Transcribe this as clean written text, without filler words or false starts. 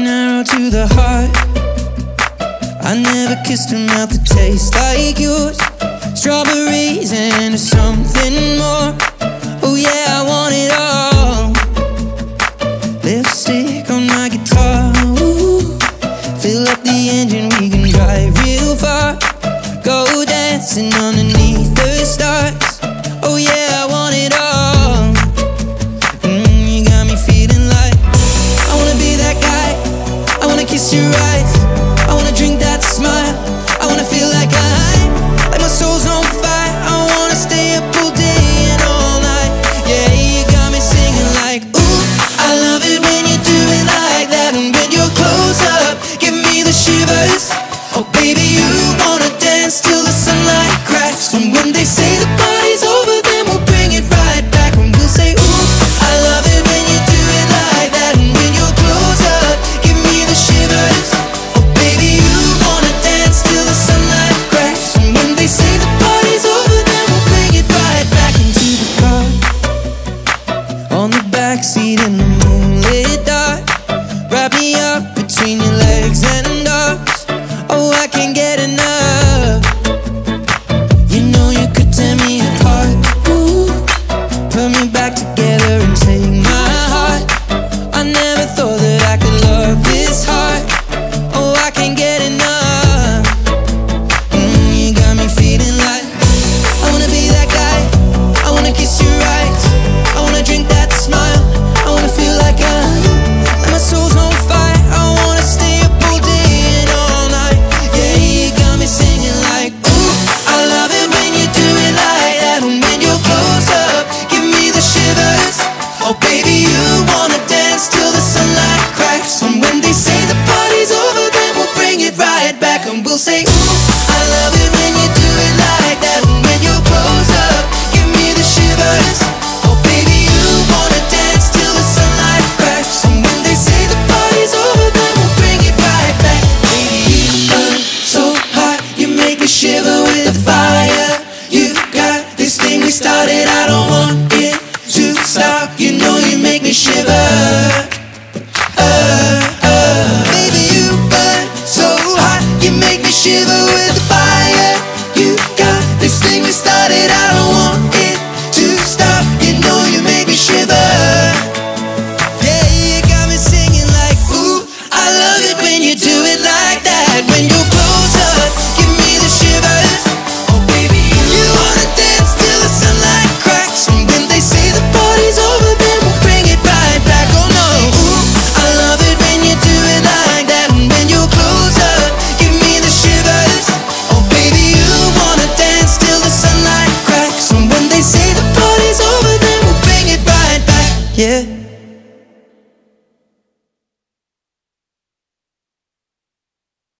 an arrow to the heart. I never kissed a mouth that tastes like yours. Strawberries and something more. Oh yeah, I want it all. Lipstick on my guitar. Ooh. Fill up the engine, we can drive real far. Go dancing underneath the stars. Oh yeah, I want it all. You got me feeling like I wanna be that guy. I wanna kiss your eyes. I wanna drink that smile. I wanna feel like my soul's on fire. I wanna stay up all day and all night. Yeah, you got me singing like, ooh, I love it when you do it like that. And when you're close up, give me the shivers. Oh baby, you wanna dance till the sunlight cracks. And when they say the party's over, then we'll bring it right back. And we'll say, ooh, I love it when you do it like that. And when you're close up, give me the shivers. Oh baby, you wanna dance till the sunlight cracks. And when they say the party's over, then we'll bring it right back into the car. On the backseat in the moonlit dark. Wrap me up between your legs and arms. Oh, I can't get enough. You know you could tear me apart. Ooh, put me back together and take my heart. I never thought that I could love this hard. Oh, I can't get enough. You got me feeling like I wanna be that guy. I wanna kiss your eyes. I wanna drink that smile. I wanna feel like my soul's on fire. I wanna stay up all day and all night. Yeah, you got me singing like, ooh, I love it when you do it like that. And when you're close up, give me the shivers. Oh baby, you wanna dance till the sunlight cracks. And when they say the party's over, then we'll bring it right back. And we'll say, ooh, I love it when you do it like that. And when you're close up, give me the shivers. Oh baby, you wanna dance till the sunlight cracks. And when they say the party's over, then we'll bring it right back. Baby, you burn so hot, you make me shiver with the fire. You got this thing we started, I don't want it to stop. You know you make me shiver. Baby, you burn so hot, you make me shiver with the fire. You got this thing we started, I don't want it to stop. You know you make me shiver. Yeah, you got me singing like, ooh, I love it when you do it like that. When